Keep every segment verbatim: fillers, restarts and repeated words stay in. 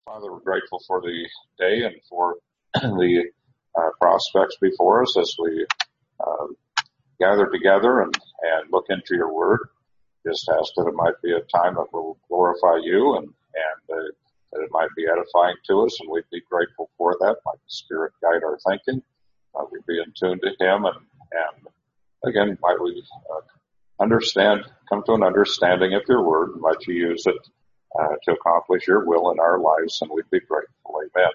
Father, we're grateful for the day and for the uh, prospects before us as we uh, gather together and, and look into your word. Just ask that it might be a time that will glorify you and, and uh, that it might be edifying to us, and we'd be grateful for that. Might the Spirit guide our thinking. Uh, we'd be in tune to Him, and, and again, might we uh, understand, come to an understanding of your word, and might you use it uh, to accomplish your will in our lives, and we'd be grateful. Amen.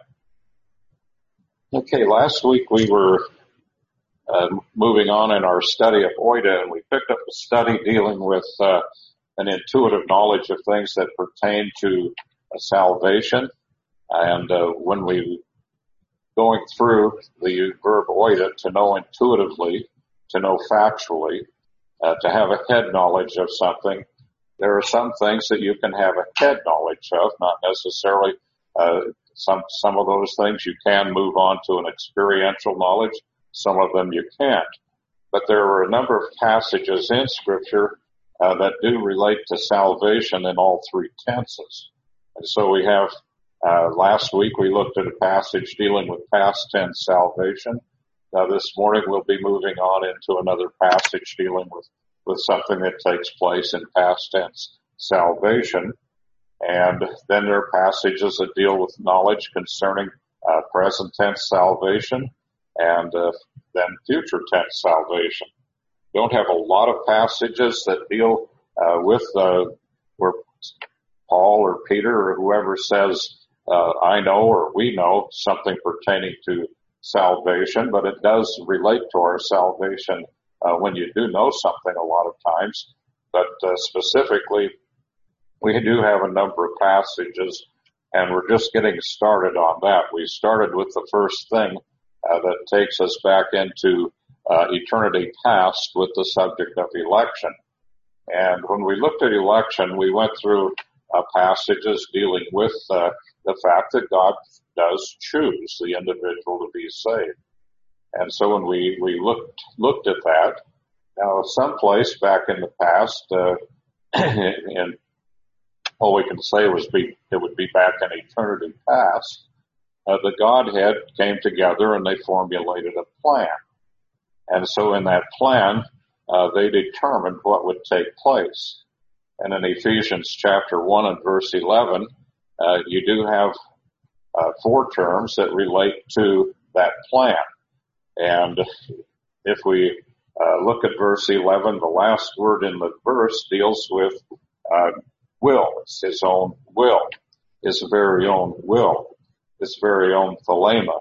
Okay, last week we were uh, moving on in our study of Oida, and we picked up a study dealing with uh, an intuitive knowledge of things that pertain to uh, salvation. And uh, when we going through the verb Oida, to know intuitively, to know factually, uh, to have a head knowledge of something, there are some things that you can have a head knowledge of, not necessarily uh, some some of those things you can move on to an experiential knowledge. Some of them you can't. But there are a number of passages in Scripture uh, that do relate to salvation in all three tenses. And so we have, uh, last week we looked at a passage dealing with past tense salvation. Now this morning we'll be moving on into another passage dealing with, with something that takes place in past tense salvation. And then there are passages that deal with knowledge concerning uh, present tense salvation and uh, then future tense salvation. Don't have a lot of passages that deal uh, with uh, where Paul or Peter or whoever says, uh, I know or we know something pertaining to salvation, but it does relate to our salvation uh, when you do know something a lot of times. But uh, specifically, we do have a number of passages, and we're just getting started on that. We started with the first thing uh, that takes us back into uh, eternity past with the subject of election. And when we looked at election, we went through uh, passages dealing with uh, the fact that God does choose the individual to be saved. And so when we, we looked, looked at that, now someplace back in the past, uh, in all we can say was be, it would be back in eternity past, uh, the Godhead came together and they formulated a plan. And so in that plan, uh, they determined what would take place. And in Ephesians chapter one and verse eleven, uh, you do have uh, four terms that relate to that plan. And if we uh, look at verse eleven, the last word in the verse deals with uh, will. It's his own will, his very own will, his very own thelema.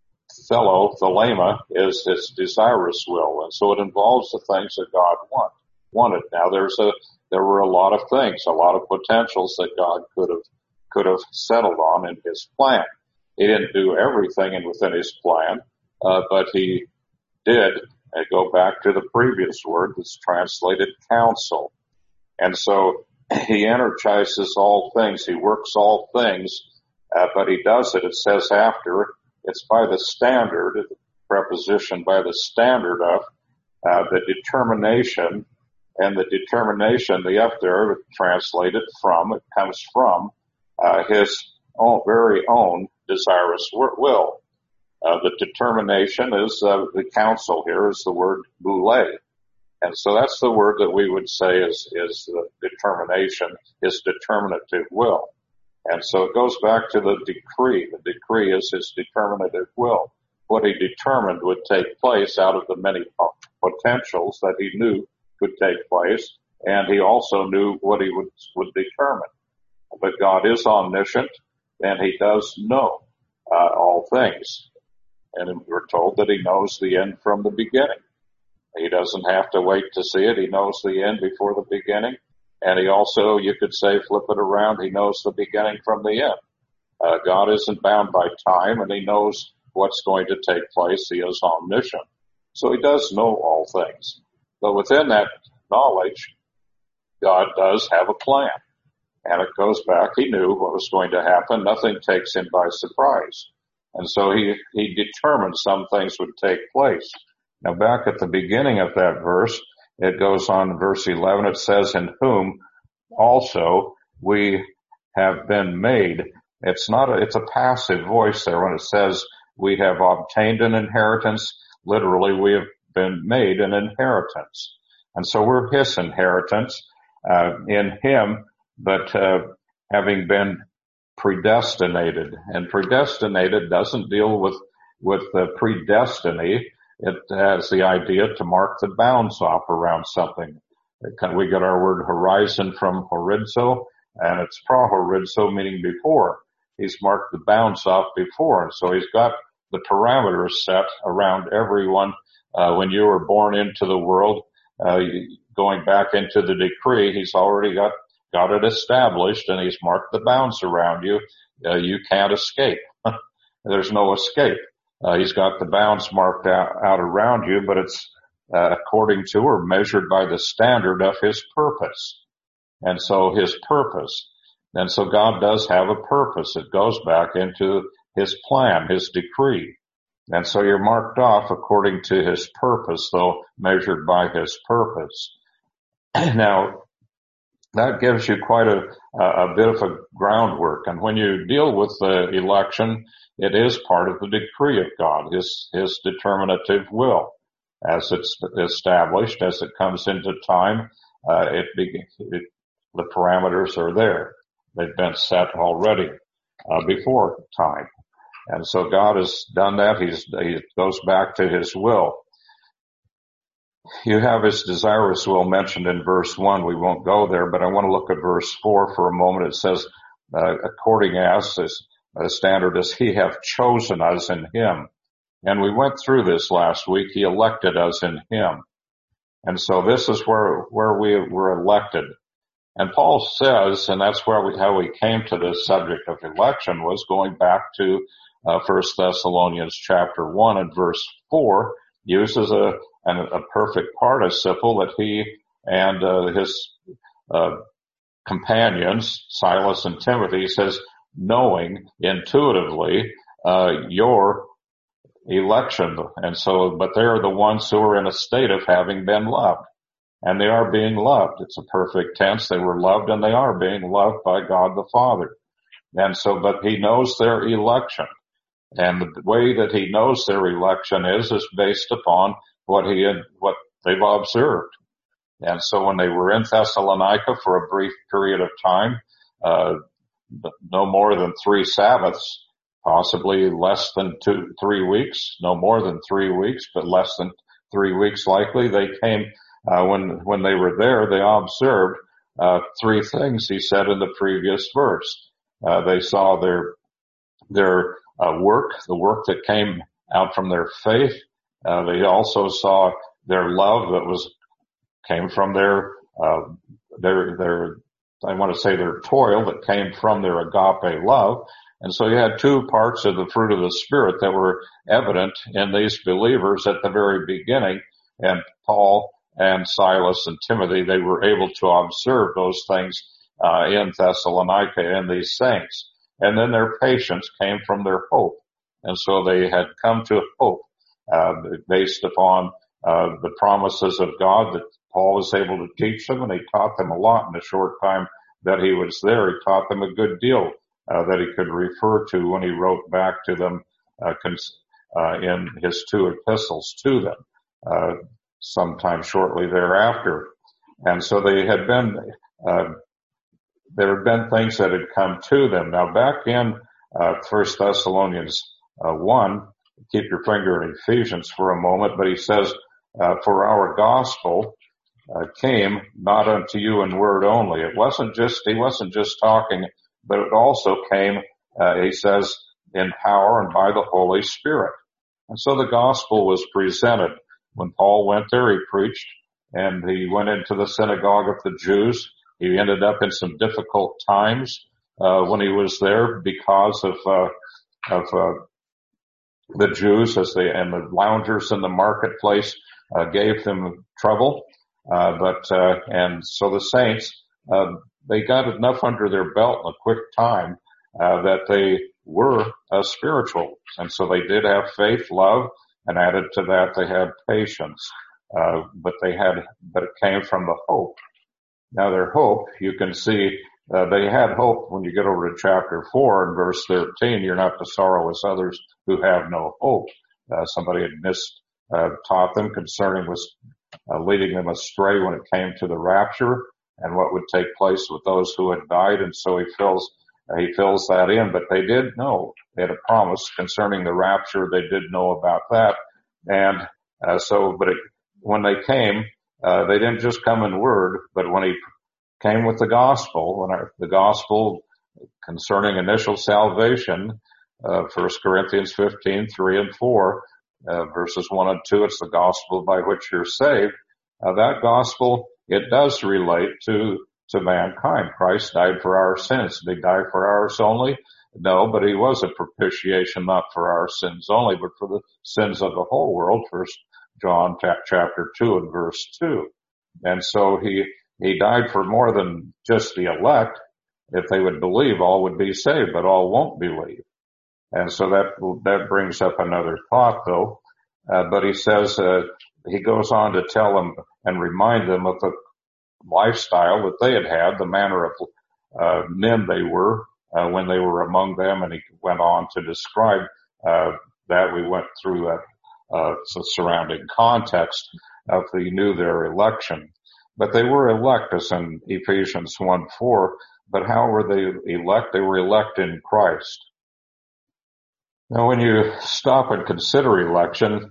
Thelo, thelema, is his desirous will, and so it involves the things that God want, wanted. Now, there's a there were a lot of things, a lot of potentials that God could have could have settled on in His plan. He didn't do everything in within His plan, uh, but He did uh, go back to the previous word that's translated counsel, and so He energizes all things. He works all things, uh, but He does it. It says after. It's by the standard, the preposition by the standard of uh, the determination, and the determination, the F there, translated from, it comes from uh, his own, very own desirous will. Uh, the determination is, uh, the counsel here is the word boule. And so that's the word that we would say is, is the determination, his determinative will. And so it goes back to the decree. The decree is his determinative will. What he determined would take place out of the many potentials that he knew could take place, and he also knew what he would, would determine. But God is omniscient, and he does know uh, all things. And we're told that he knows the end from the beginning. He doesn't have to wait to see it. He knows the end before the beginning. And he also, you could say, flip it around, he knows the beginning from the end. Uh, God isn't bound by time, and he knows what's going to take place. He is omniscient. So he does know all things. But within that knowledge, God does have a plan. And it goes back, he knew what was going to happen. Nothing takes him by surprise. And so he, he determined some things would take place. Now back at the beginning of that verse, it goes on in verse eleven, it says, in whom also we have been made It's not a, it's a passive voice there when it says we have obtained an inheritance. Literally, we have been made an inheritance. And so we're his inheritance, uh, in him, but, uh, having been predestinated. And predestinated doesn't deal with, with the predestiny. It has the idea to mark the bounds off around something. We get our word horizon from horizo, and it's prohorizo, meaning before. He's marked the bounds off before, and so he's got the parameters set around everyone. Uh, when you were born into the world, uh, going back into the decree, he's already got, got it established, and he's marked the bounds around you. Uh, you can't escape. There's no escape. Uh, he's got the bounds marked out, out around you, but it's uh, according to or measured by the standard of his purpose. And so his purpose. And so God does have a purpose. It goes back into his plan, his decree. And so you're marked off according to his purpose, though measured by his purpose. Now, that gives you quite a, a bit of a groundwork. And when you deal with the election, it is part of the decree of God, his, his determinative will. As it's established, as it comes into time, uh, it, it, the parameters are there. They've been set already, uh, before time. And so God has done that. He's, he goes back to his will. You have his desirous will mentioned in verse one. We won't go there, but I want to look at verse four for a moment. It says, uh, according as, the standard is, he hath chosen us in him. And we went through this last week. He elected us in him. And so this is where, where we were elected. And Paul says, and that's where we, how we came to this subject of election, was going back to uh, First Thessalonians chapter one and verse four, uses a, an, a perfect participle that he and uh, his uh, companions, Silas and Timothy, says, knowing intuitively uh, your election. And so, but they're the ones who are in a state of having been loved. And they are being loved. It's a perfect tense. They were loved and they are being loved by God the Father. And so, but he knows their election. And the way that he knows their election is, is based upon what he had, what they've observed. And so when they were in Thessalonica for a brief period of time, uh, no more than three Sabbaths, possibly less than two, three weeks, no more than three weeks, but less than three weeks likely, they came Uh, when, when they were there, they observed, uh, three things he said in the previous verse. Uh, they saw their, their, uh, work, the work that came out from their faith. Uh, they also saw their love that was, came from their, uh, their, their, I want to say their toil that came from their agape love. And so you had two parts of the fruit of the Spirit that were evident in these believers at the very beginning. And Paul and Silas and Timothy, they were able to observe those things uh, in Thessalonica in these saints. And then their patience came from their hope. And so they had come to hope uh, based upon uh, the promises of God that Paul was able to teach them, and he taught them a lot in the short time that he was there. He taught them a good deal uh, that he could refer to when he wrote back to them uh, cons- uh, in his two epistles to them. Uh, sometime shortly thereafter. And so they had been, uh, there had been things that had come to them. Now back in, uh, First Thessalonians, uh, one, keep your finger in Ephesians for a moment, but he says, uh, for our gospel, uh, came not unto you in word only. It wasn't just, he wasn't just talking, but it also came, uh, he says, in power and by the Holy Spirit. And so the gospel was presented. When Paul went there, he preached, and he went into the synagogue of the Jews. He ended up in some difficult times uh, when he was there because of uh, of uh, the Jews, as they and the loungers in the marketplace uh, gave them trouble. Uh, but uh, and so the saints uh, they got enough under their belt in a quick time uh, that they were uh, spiritual, and so they did have faith, love. And added to that, they had patience, uh, but they had, but it came from the hope. Now their hope, you can see uh, they had hope. When you get over to chapter four and verse thirteen, you're not to sorrow as others who have no hope. Uh, somebody had mis, uh, taught them concerning was, uh, leading them astray when it came to the rapture and what would take place with those who had died. And so he fills, uh, he fills that in, but they did know. They had a promise concerning the rapture. They did know about that. And, uh, so, but it, when they came, uh, they didn't just come in word, but when he came with the gospel, when our, the gospel concerning initial salvation, uh, First Corinthians fifteen, three and four, uh, verses one and two, it's the gospel by which you're saved. Uh, that gospel, it does relate to, to mankind. Christ died for our sins. Did he die for ours only? No, but he was a propitiation not for our sins only, but for the sins of the whole world. First John chapter two and verse two. And so he, he died for more than just the elect. If they would believe, all would be saved, but all won't believe. And so that, that brings up another thought though. Uh, but he says, uh, he goes on to tell them and remind them of the lifestyle that they had had, the manner of, uh, men they were, uh, when they were among them. And he went on to describe, uh, that we went through that, uh, surrounding context of he knew their election. But they were elect, as in Ephesians one four. But how were they elect? They were elect in Christ. Now, when you stop and consider election,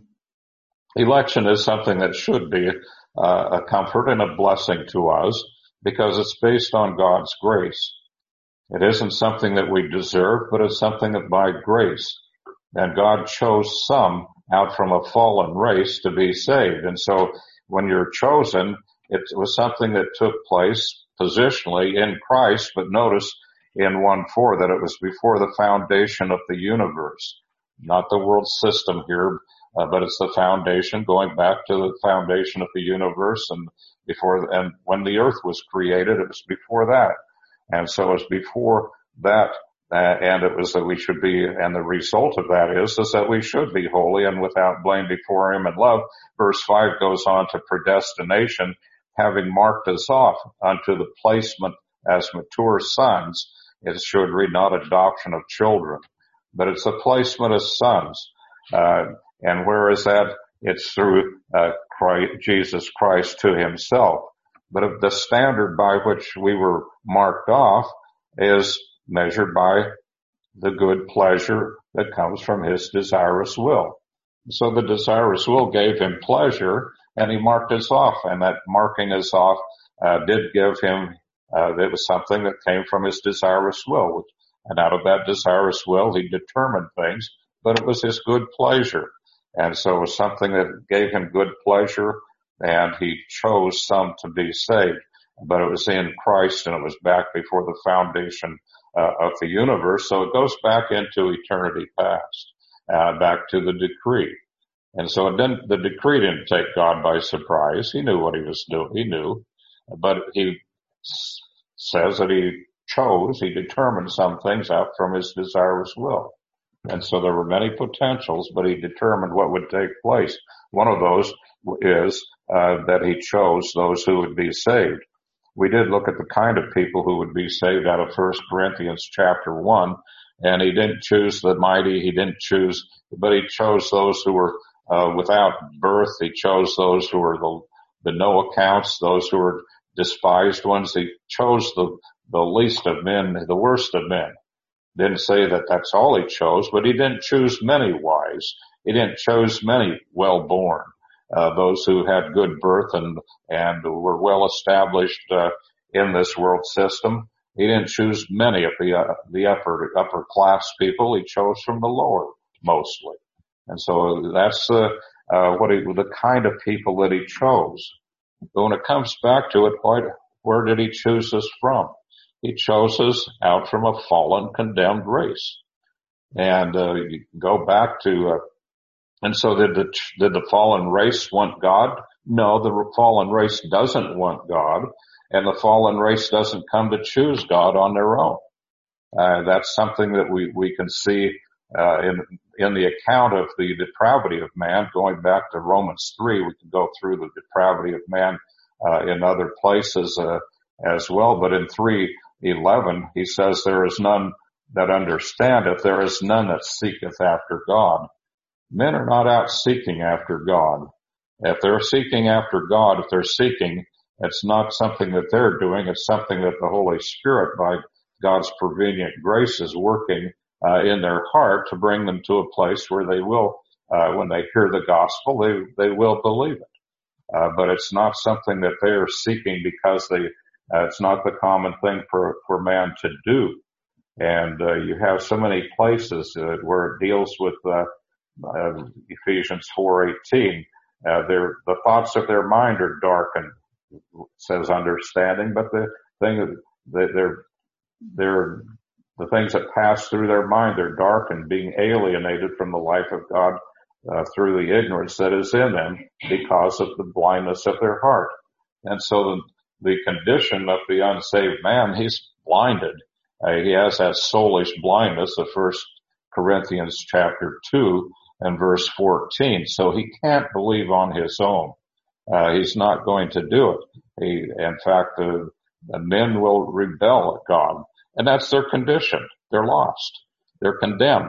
election is something that should be uh, a comfort and a blessing to us because it's based on God's grace. It isn't something that we deserve, but it's something that by grace. And God chose some out from a fallen race to be saved. And so when you're chosen, it was something that took place positionally in Christ, but notice in one four that it was before the foundation of the universe, not the world system here, uh, but it's the foundation going back to the foundation of the universe and before, and when the earth was created, it was before that. And so it's before that, uh, and it was that we should be, and the result of that is, is that we should be holy and without blame before him in love. Verse five goes on to predestination, having marked us off unto the placement as mature sons. It should read not adoption of children, but it's a placement as sons. Uh, and where is that? It's through, uh, Christ, Jesus Christ to himself. But if the standard by which we were marked off is measured by the good pleasure that comes from his desirous will. So the desirous will gave him pleasure, and he marked us off, and that marking us off uh, did give him, uh, it was something that came from his desirous will. And out of that desirous will, he determined things, but it was his good pleasure. And so it was something that gave him good pleasure, and he chose some to be saved. But it was in Christ, and it was back before the foundation uh, of the universe. So it goes back into eternity past, uh, back to the decree. And so it didn't, the decree didn't take God by surprise. He knew what he was doing. He knew, but he s- says that he chose, he determined some things out from his desirous will. And so there were many potentials, but he determined what would take place. One of those is uh, that he chose those who would be saved. We did look at the kind of people who would be saved out of First Corinthians chapter one, and he didn't choose the mighty, he didn't choose, but he chose those who were uh, without birth. He chose those who were the, the no accounts, those who were despised ones. He chose the, the least of men, the worst of men. Didn't say that that's all he chose, but he didn't choose many wise. He didn't choose many well-born, uh, those who had good birth and, and were well established, uh, in this world system. He didn't choose many of the, uh, the upper, upper class people. He chose from the lower mostly. And so that's, uh, uh, what he, the kind of people that he chose. But when it comes back to it, why, where did he choose us from? He chose us out from a fallen, condemned race. And, uh, you go back to, uh, and so did the, did the fallen race want God? No, the fallen race doesn't want God, and the fallen race doesn't come to choose God on their own. Uh, that's something that we, we can see, uh, in, in the account of the depravity of man, going back to Romans three. We can go through the depravity of man, uh, in other places, uh, as well. But in three, eleven, he says, there is none that understandeth, there is none that seeketh after God. Men are not out seeking after God. If they're seeking after God, if they're seeking, it's not something that they're doing, it's something that the Holy Spirit, by God's prevenient grace, is working uh, in their heart to bring them to a place where they will, uh, when they hear the gospel, they, they will believe it. Uh, but it's not something that they are seeking because they, uh, it's not the common thing for, for man to do. And, uh, you have so many places uh, where it deals with, uh, uh Ephesians four eighteen. Uh, their, the thoughts of their mind are darkened, says understanding, but the thing that they're, they're, the things that pass through their mind, they're darkened, being alienated from the life of God, uh, through the ignorance that is in them because of the blindness of their heart. And so the, the condition of the unsaved man, he's blinded. Uh, he has that soulish blindness of First Corinthians chapter two and verse fourteen. So he can't believe on his own. Uh, he's not going to do it. He, in fact, the, the men will rebel at God, and that's their condition. They're lost. They're condemned.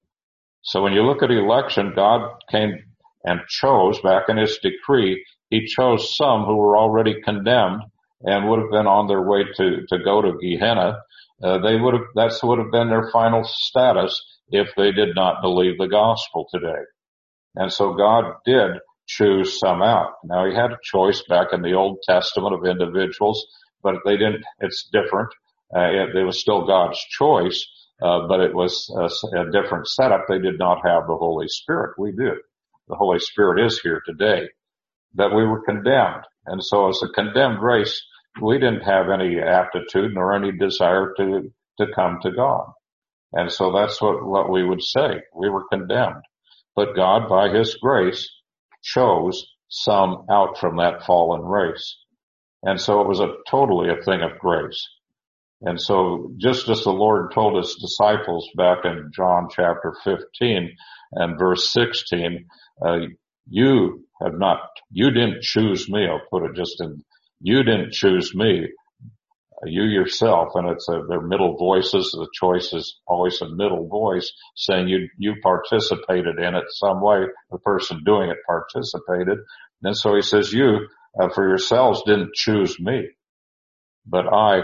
So when you look at election, God came and chose, back in his decree, he chose some who were already condemned and would have been on their way to, to go to Gehenna. Uh, they would have, that's would have been their final status if they did not believe the gospel today. And so God did choose some out. Now he had a choice back in the Old Testament of individuals, but they didn't, it's different. Uh, it, it was still God's choice, uh, but it was a, a different setup. They did not have the Holy Spirit. We do. The Holy Spirit is here today. That we were condemned. And so as a condemned race, we didn't have any aptitude nor any desire to, to come to God. And so that's what, what we would say. We were condemned. But God, by his grace, chose some out from that fallen race. And so it was a totally a thing of grace. And so just as the Lord told his disciples back in John chapter fifteen and verse sixteen, uh, you have not, you didn't choose me. I'll put it just in, you didn't choose me. You yourself, and it's a, they're middle voices. The choice is always a middle voice saying you, you participated in it some way. The person doing it participated. And so he says, you, uh, for yourselves didn't choose me, but I,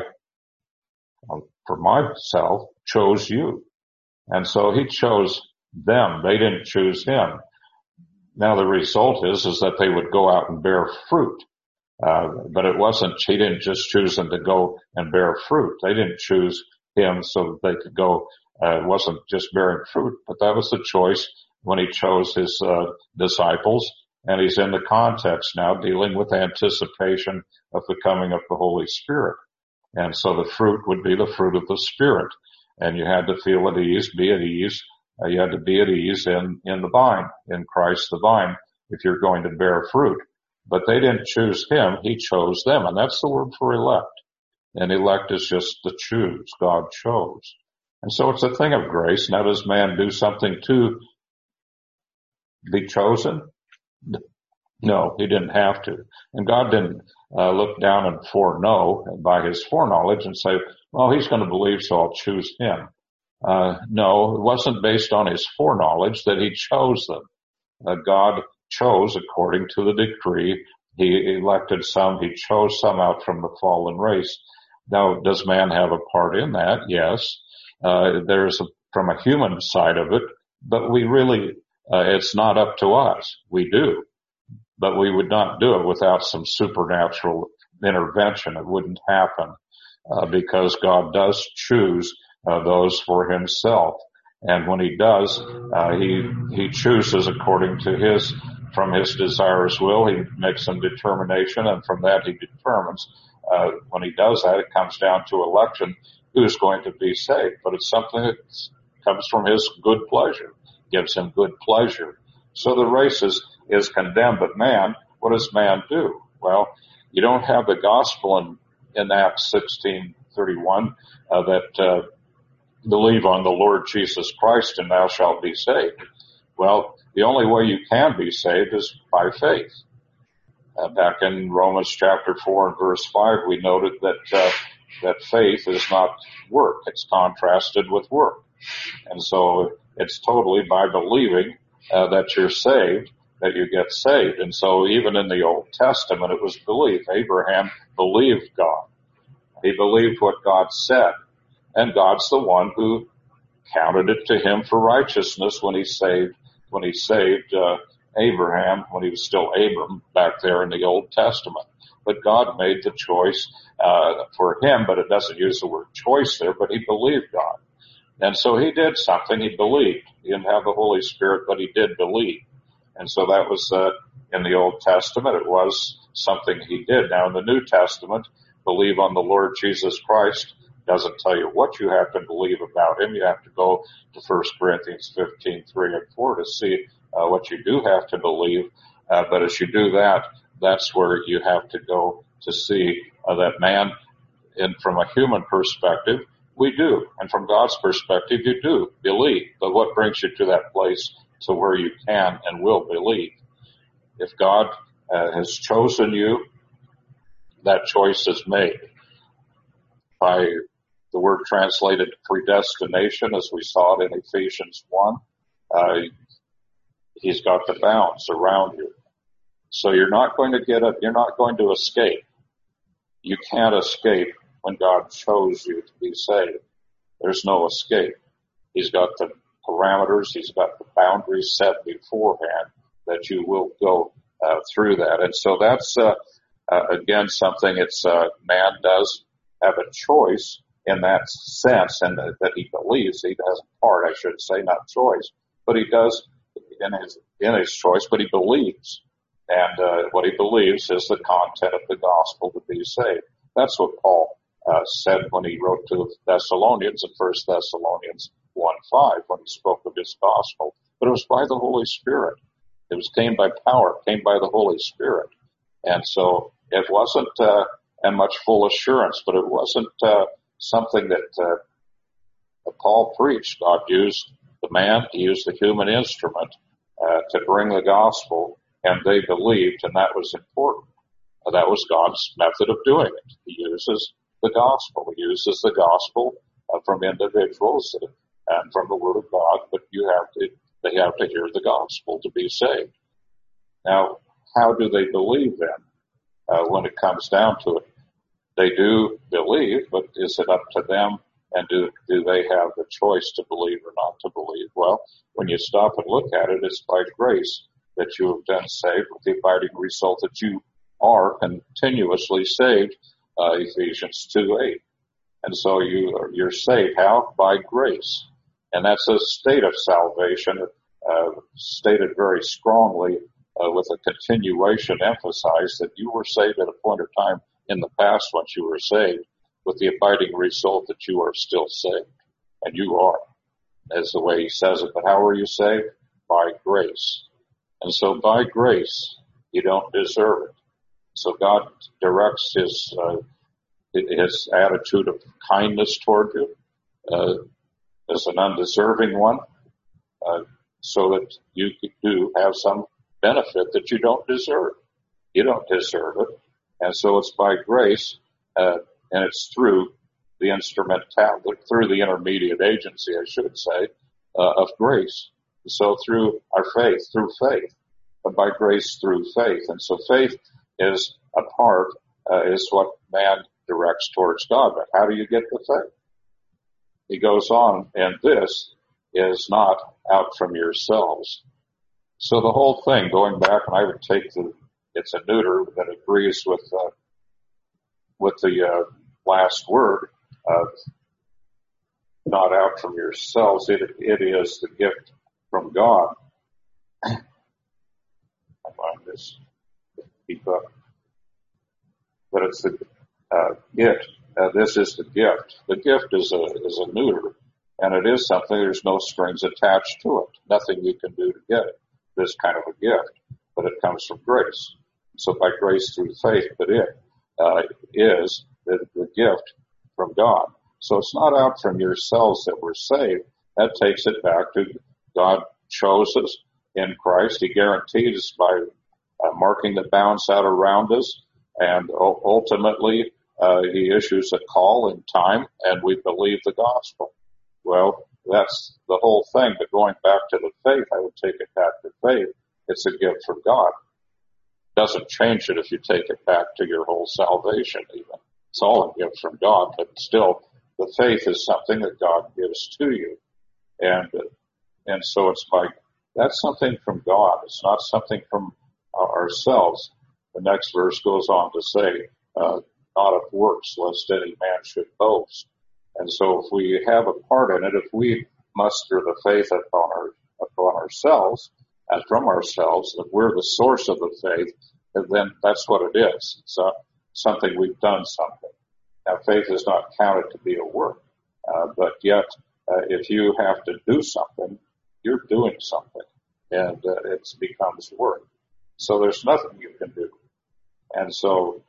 for myself, chose you. And so he chose them. They didn't choose him. Now the result is, is that they would go out and bear fruit. Uh, but it wasn't, he didn't just choose them to go and bear fruit. They didn't choose him so that they could go, uh, it wasn't just bearing fruit, but that was the choice when he chose his, uh, disciples. And he's in the context now dealing with anticipation of the coming of the Holy Spirit. And so the fruit would be the fruit of the Spirit. And you had to feel at ease, be at ease. Uh, you had to be at ease in, in the vine, in Christ the vine, if you're going to bear fruit. But they didn't choose him, he chose them. And that's the word for elect. And elect is just to choose. God chose. And so it's a thing of grace. Now does man do something to be chosen? No, he didn't have to. And God didn't uh, look down and foreknow by his foreknowledge and say, well, he's going to believe, so I'll choose him. Uh, no, it wasn't based on his foreknowledge that he chose them. Uh, God chose according to the decree. He elected some, he chose some out from the fallen race. Now, does man have a part in that? Yes. Uh, there's a, from a human side of it, but we really, uh, it's not up to us. We do. But we would not do it without some supernatural intervention. It wouldn't happen, uh, because God does choose, uh, those for himself. And when he does, uh, he, he chooses according to his, from his desirous will. He makes some determination, and from that he determines, uh, when he does that, it comes down to election, who's going to be saved. But it's something that comes from his good pleasure, gives him good pleasure. So the race is, is condemned, but man, what does man do? Well, you don't have the gospel in, in Acts sixteen thirty-one, uh, that, uh, believe on the Lord Jesus Christ and thou shalt be saved. Well, the only way you can be saved is by faith. Uh, back in Romans chapter four and verse five, we noted that uh, that faith is not work. It's contrasted with work. And so it's totally by believing uh, that you're saved, that you get saved. And so even in the Old Testament, it was belief. Abraham believed God. He believed what God said. And God's the one who counted it to him for righteousness when he saved, when he saved, uh, Abraham, when he was still Abram back there in the Old Testament. But God made the choice, uh, for him, but it doesn't use the word choice there, but he believed God. And so he did something. He believed. He didn't have the Holy Spirit, but he did believe. And so that was, uh, in the Old Testament. It was something he did. Now in the New Testament, believe on the Lord Jesus Christ doesn't tell you what you have to believe about him. You have to go to First Corinthians fifteen, three and four to see uh, what you do have to believe. Uh, but as you do that, that's where you have to go to see uh, that man, and from a human perspective, we do. And from God's perspective, you do believe. But what brings you to that place to where you can and will believe? If God uh, has chosen you, that choice is made. By the word translated predestination, as we saw it in Ephesians one, uh, he's got the bounds around you. So you're not going to get up, you're not going to escape. You can't escape when God chose you to be saved. There's no escape. He's got the parameters, he's got the boundaries set beforehand that you will go uh, through that. And so that's, uh, uh, again, something it's, uh, man does have a choice in that sense, and that, that he believes. He has a part, I should say, not choice, but he does in his, in his choice, but he believes. And, uh, what he believes is the content of the gospel to be saved. That's what Paul, uh, said when he wrote to the Thessalonians in First Thessalonians one five, when he spoke of his gospel. But it was by the Holy Spirit. It was came by power, came by the Holy Spirit. And so it wasn't, uh, and much full assurance, but it wasn't, uh, something that, uh, Paul preached. God used the man, he used the human instrument, uh, to bring the gospel, and they believed, and that was important. Uh, that was God's method of doing it. He uses the gospel. He uses the gospel uh, from individuals and from the Word of God, but you have to, they have to hear the gospel to be saved. Now, how do they believe then? Uh, when it comes down to it, they do believe, but is it up to them? And do, do they have the choice to believe or not to believe? Well, when you stop and look at it, it's by grace that you have been saved, with the abiding result that you are continuously saved, uh, Ephesians two eight. And so you are, you're saved. How? By grace. And that's a state of salvation, uh, stated very strongly, uh, with a continuation emphasized that you were saved at a point of time in the past once you were saved, with the abiding result that you are still saved. And you are, as the way he says it. But how are you saved? By grace. And so by grace, you don't deserve it. So God directs his, uh, his attitude of kindness toward you, uh, as an undeserving one, uh, so that you do have some benefit that you don't deserve. You don't deserve it. And so it's by grace, uh, and it's through the instrumentality, through the intermediate agency, I should say, uh, of grace. So through our faith, through faith, but by grace through faith. And so faith is a part, uh, is what man directs towards God. But how do you get the faith? He goes on, and this is not out from yourselves. So the whole thing, going back, and I would take the, it's a neuter that agrees with, uh, with the, uh, last word of not out from yourselves. It, it is the gift from God. I find this, keep up. But it's the, uh, gift. Uh, this is the gift. The gift is a, is a neuter, and it is something, there's no strings attached to it. Nothing you can do to get it. This kind of a gift, but it comes from grace. So by grace through faith, but it, uh, is the, the gift from God. So it's not out from yourselves that we're saved. That takes it back to God chose us in Christ. He guaranteed us by uh, marking the bounds out around us, and ultimately uh, he issues a call in time, and we believe the gospel. Well, that's the whole thing. But going back to the faith, I would take it back to faith. It's a gift from God. Doesn't change it if you take it back to your whole salvation even. It's all a gift from God, but still the faith is something that God gives to you. And, and so it's like, that's something from God. It's not something from ourselves. The next verse goes on to say, uh, not of works, lest any man should boast. And so if we have a part in it, if we muster the faith upon our, upon ourselves, and from ourselves, that we're the source of the faith, and then that's what it is. It's uh, something we've done something. Now, faith is not counted to be a work, uh, but yet, uh, if you have to do something, you're doing something, and uh, it becomes work. So there's nothing you can do. And so,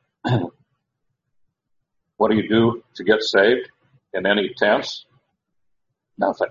what do you do to get saved in any tense? Nothing.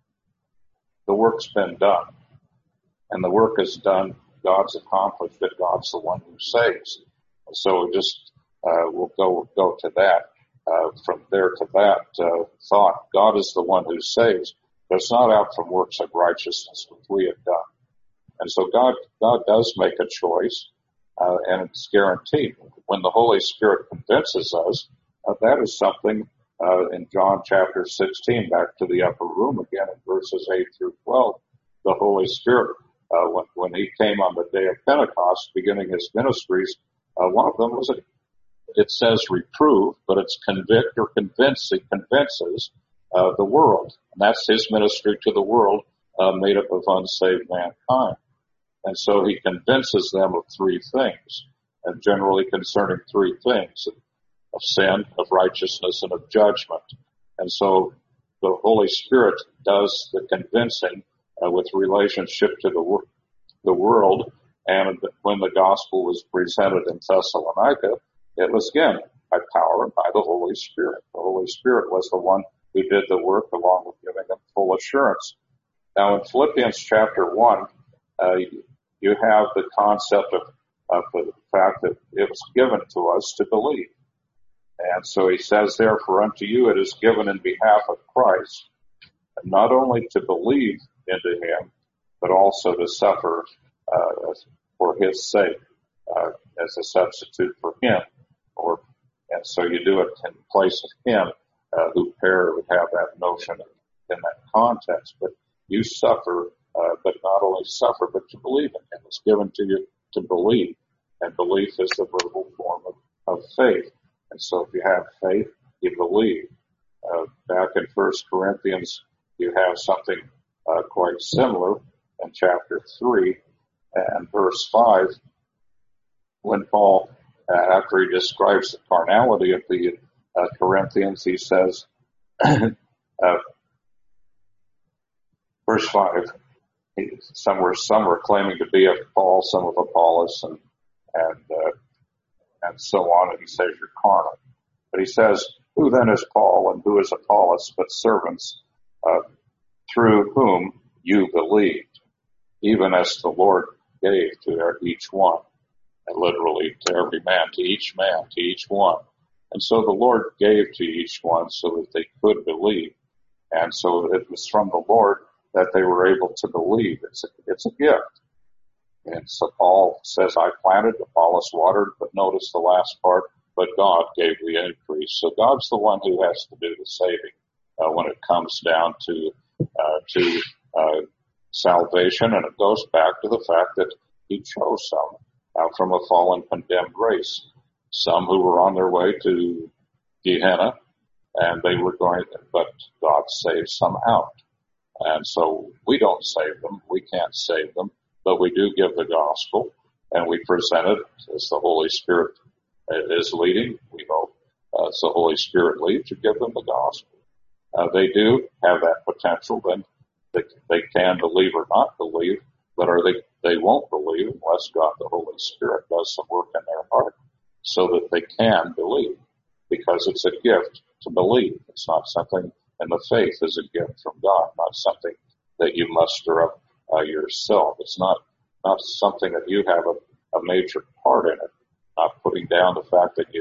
The work's been done. And the work is done. God's accomplished it. God's the one who saves. So just uh, we'll go go to that. Uh, from there to that uh, thought, God is the one who saves, but it's not out from works of righteousness which we have done. And so God God does make a choice, uh, and it's guaranteed. When the Holy Spirit convinces us, uh, that is something uh, in John chapter sixteen, back to the upper room again in verses eight through twelve, the Holy Spirit. Uh, when, when he came on the day of Pentecost, beginning his ministries, uh, one of them was, a, it says reprove, but it's convict or convince. He convinces uh, the world. And that's his ministry to the world, uh, made up of unsaved mankind. And so he convinces them of three things, and generally concerning three things, of sin, of righteousness, and of judgment. And so the Holy Spirit does the convincing Uh, with relationship to the, wor- the world. And when the gospel was presented in Thessalonica, it was again by power and by the Holy Spirit. The Holy Spirit was the one who did the work along with giving them full assurance. Now in Philippians chapter one, uh, you have the concept of, of the fact that it was given to us to believe. And so he says, therefore unto you it is given in behalf of Christ, not only to believe into him, but also to suffer uh, for his sake uh, as a substitute for him. Or and so you do it in place of him. Uh, who pair would have that notion in that context. But you suffer, uh, but not only suffer, but to believe in him. It's given to you to believe, and belief is the verbal form of, of faith. And so if you have faith, you believe. Uh, back in First Corinthians, you have something Uh, quite similar in chapter three and verse five, when Paul, uh, after he describes the carnality of the uh, Corinthians, he says, uh, verse five, he, some were some were claiming to be of Paul, some of Apollos, and and uh, and so on. And he says you're carnal, but he says, who then is Paul and who is Apollos but servants Uh, through whom you believed, even as the Lord gave to each one, and literally to every man, to each man, to each one. And so the Lord gave to each one so that they could believe. And so it was from the Lord that they were able to believe. It's a, it's a gift. And so Paul says, I planted, Apollos watered, but notice the last part, but God gave the increase. So God's the one who has to do the saving uh, when it comes down to Uh, to uh, salvation, and it goes back to the fact that he chose some out from a fallen, condemned race, some who were on their way to Gehenna, and they were going, but God saved some out. And so we don't save them, we can't save them, but we do give the gospel, and we present it as the Holy Spirit is leading. We hope uh, as the Holy Spirit leads, you give them the gospel. Uh, they do have that potential, then they, they can believe or not believe, but are they, they won't believe unless God, the Holy Spirit, does some work in their heart so that they can believe, because it's a gift to believe. It's not something, and the faith is a gift from God, not something that you muster up uh, yourself. It's not, not something that you have a, a major part in it, not putting down the fact that you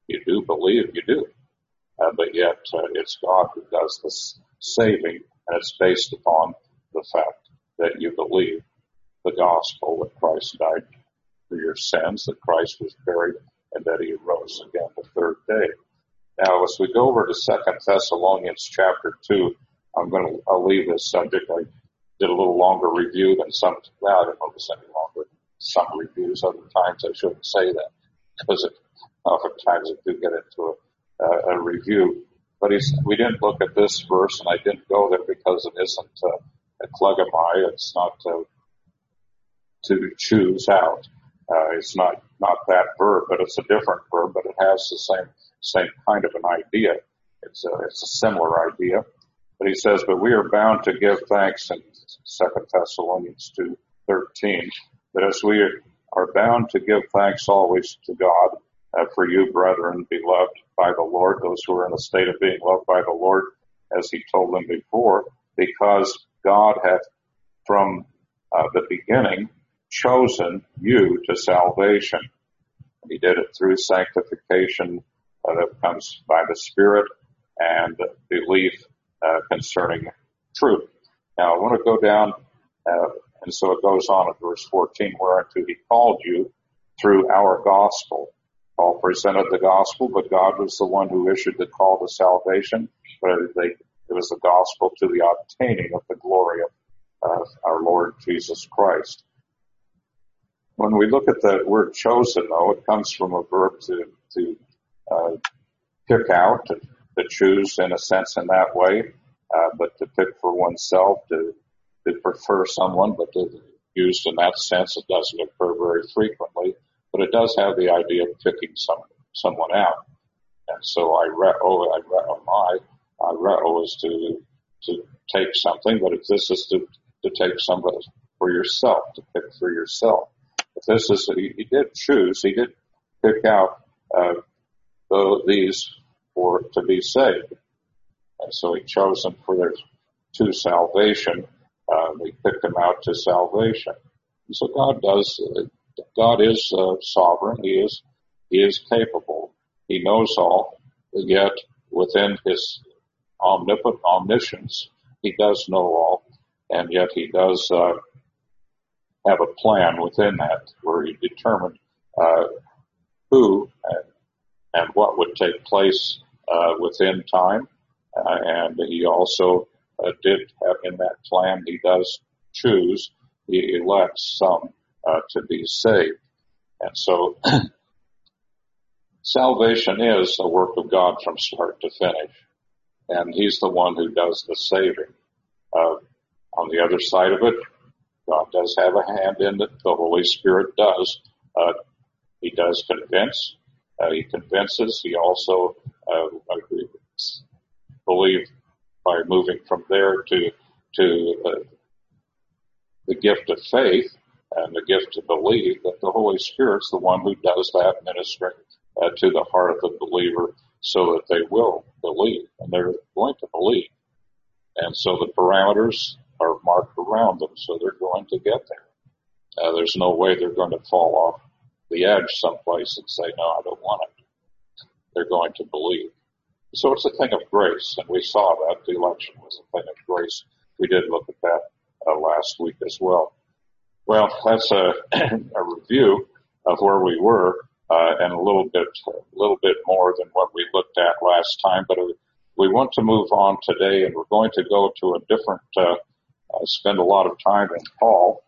You do believe, you do. Uh, but yet uh, it's God who does this saving, and it's based upon the fact that you believe the gospel, that Christ died for your sins, that Christ was buried, and that he rose again the third day. Now, as we go over to Second Thessalonians chapter two, I'm going to I'll leave this subject. I did a little longer review than some. Well, I don't know if it's any longer than some reviews. Other times I shouldn't say that because it, oftentimes I do get into a, a, a review. But he's, we didn't look at this verse, and I didn't go there because it isn't uh, a klegomai. It's not uh, to choose out. Uh, it's not not that verb, but it's a different verb, but it has the same same kind of an idea. It's a, it's a similar idea. But he says, but we are bound to give thanks in Second Thessalonians two thirteen, that as we are bound to give thanks always to God uh, for you, brethren, beloved by the Lord, those who are in a state of being loved by the Lord, as he told them before, because God hath from uh, the beginning chosen you to salvation. He did it through sanctification uh, that comes by the Spirit and belief uh, concerning truth. Now I want to go down, uh, and so it goes on at verse fourteen, whereunto he called you through our gospel. Paul presented the gospel, but God was the one who issued the call to salvation. But they, it was the gospel to the obtaining of the glory of uh, our Lord Jesus Christ. When we look at the word chosen, though, it comes from a verb to, to uh, pick out, to, to choose in a sense in that way, uh, but to pick for oneself, to, to prefer someone, but to, used in that sense, it doesn't occur very frequently, but it does have the idea of picking some, someone out. And so ireo, ireo, ireo is to, to take something, but if this is to, to take somebody for yourself, to pick for yourself. If this is, he, he did choose, he did pick out uh, the, these for to be saved, and so he chose them for their to salvation. Uh, he picked them out to salvation. And so God does. Uh, God is uh, sovereign. He is He is capable. He knows all. Yet within His omnipotent omniscience, He does know all, and yet He does. Uh, have a plan within that where he determined uh, who and, and what would take place uh, within time. Uh, and he also uh, did have in that plan, he does choose, he elects some uh, to be saved. And so salvation is a work of God from start to finish. And he's the one who does the saving. Uh, on the other side of it, God does have a hand in it. The Holy Spirit does. Uh, he does convince. Uh, he convinces. He also, uh, I believe, by moving from there to to uh, the gift of faith and the gift to believe, that the Holy Spirit's the one who does that ministering uh, to the heart of the believer, so that they will believe, and they're going to believe. And so the parameters are marked around them, so they're going to get there. Uh, there's no way they're going to fall off the edge someplace and say, no, I don't want it. They're going to believe. So it's a thing of grace, and we saw that. The election was a thing of grace. We did look at that uh, last week as well. Well, that's a, a review of where we were, uh, and a little bit, a little bit more than what we looked at last time, but it, we want to move on today, and we're going to go to a different uh, I spend a lot of time in Paul,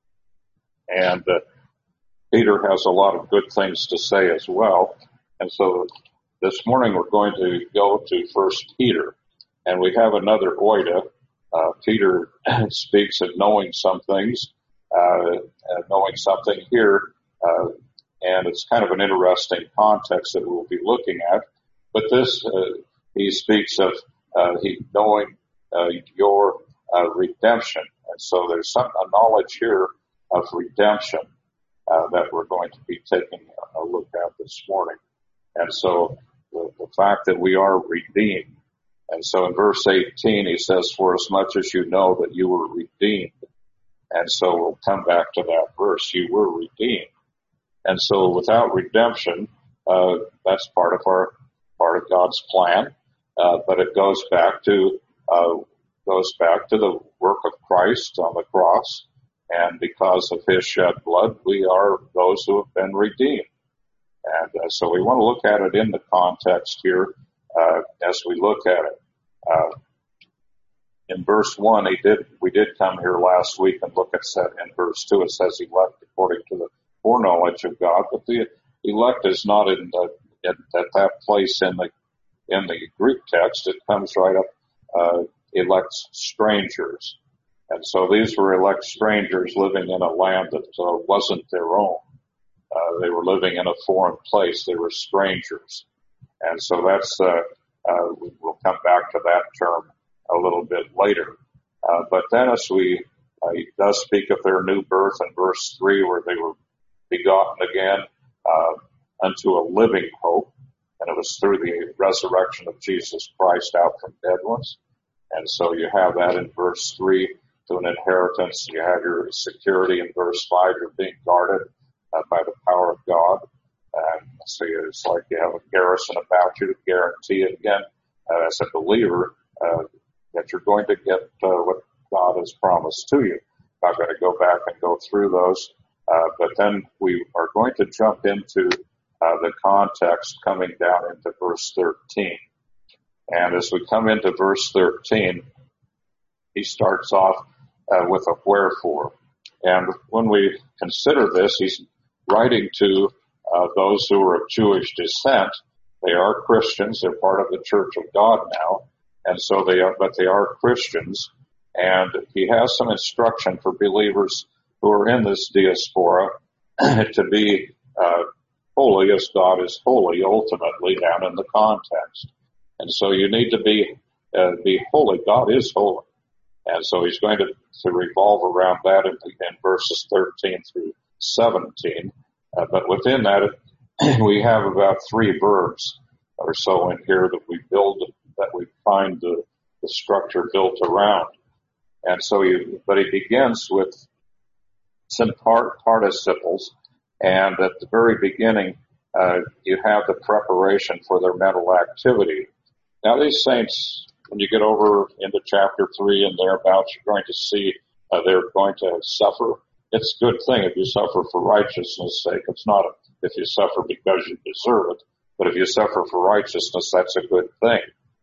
and uh, Peter has a lot of good things to say as well. And so this morning we're going to go to First Peter, and we have another oida. Uh, Peter speaks of knowing some things, uh, and knowing something here, uh, and it's kind of an interesting context that we'll be looking at. But this, uh, he speaks of uh, he knowing uh, your Uh, redemption. And so there's some a knowledge here of redemption uh, that we're going to be taking a look at this morning. And so the, the fact that we are redeemed. And so in verse eighteen, he says, for as much as you know that you were redeemed. And so we'll come back to that verse. You were redeemed. And so without redemption, uh, that's part of our, part of God's plan. Uh, but it goes back to, uh, goes back to the work of Christ on the cross. And because of his shed blood, we are those who have been redeemed. And uh, so we want to look at it in the context here, uh, as we look at it. Uh, in verse one, he did, we did come here last week and look at that in verse two. It says elect according to the foreknowledge of God, but the elect is not in the, in, at that place in the, in the Greek text. It comes right up, uh, elects strangers. And so these were elect strangers living in a land that uh, wasn't their own. Uh, they were living in a foreign place. They were strangers. And so that's, uh, uh, we'll come back to that term a little bit later. Uh, but then as we, uh, he does speak of their new birth in verse three, where they were begotten again, uh, unto a living hope. And it was through the resurrection of Jesus Christ out from dead ones. And so you have that in verse three, to an inheritance. You have your security in verse five. You're being guarded uh, by the power of God. And so it's like you have a garrison about you to guarantee it again, uh, as a believer, uh, that you're going to get uh, what God has promised to you. I'm not going to go back and go through those, uh, but then we are going to jump into uh, the context coming down into verse thirteen. And as we come into verse thirteen, he starts off uh, with a wherefore. And when we consider this, he's writing to uh, those who are of Jewish descent. They are Christians. They're part of the Church of God now. And so they are, but they are Christians. And he has some instruction for believers who are in this diaspora to be uh, holy as God is holy, ultimately, down in the context. And so you need to be uh, be holy. God is holy. And so he's going to, to revolve around that in, in verses thirteen through seventeen. Uh, but within that, we have about three verbs or so in here that we build, that we find the, the structure built around. And so you, but he begins with some part, participles. And at the very beginning, uh, you have the preparation for their mental activity. Now these saints, when you get over into chapter three and thereabouts, you're going to see uh, they're going to suffer. It's a good thing if you suffer for righteousness' sake. It's not a, if you suffer because you deserve it, but if you suffer for righteousness, that's a good thing.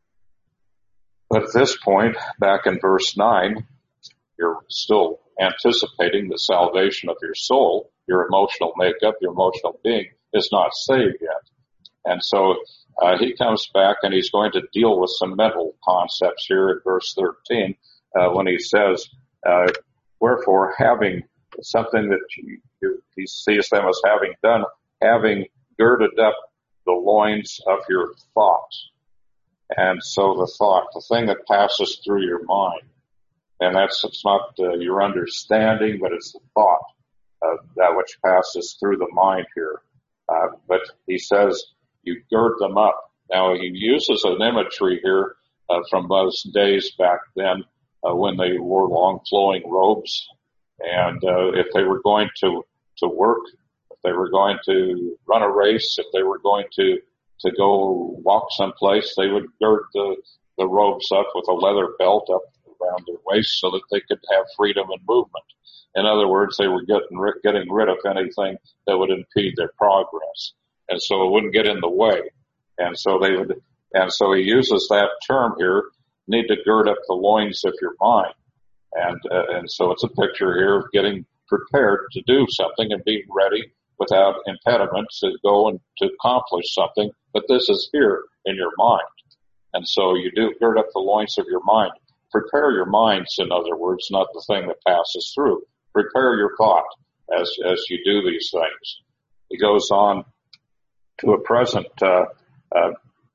But at this point, back in verse nine, you're still anticipating the salvation of your soul. Your emotional makeup, your emotional being is not saved yet. And so uh, he comes back and he's going to deal with some mental concepts here at verse thirteen uh, when he says, uh, wherefore, having something that you, you, he sees them as having done, having girded up the loins of your thoughts. And so the thought, the thing that passes through your mind, and that's, it's not uh, your understanding, but it's the thought, uh, that which passes through the mind here. Uh, but he says, you gird them up. Now he uses an imagery here uh, from those days back then uh, when they wore long flowing robes. And uh, if they were going to, to work, if they were going to run a race, if they were going to, to go walk someplace, they would gird the, the robes up with a leather belt up around their waist so that they could have freedom and movement. In other words, they were getting, getting rid of anything that would impede their progress. And so it wouldn't get in the way. And so they would, and so he uses that term here, need to gird up the loins of your mind. And, uh, and so it's a picture here of getting prepared to do something and being ready without impediments to go and to accomplish something. But this is here in your mind. And so you do gird up the loins of your mind. Prepare your minds, in other words, not the thing that passes through. Prepare your thought as, as you do these things. He goes on to a present, uh, uh,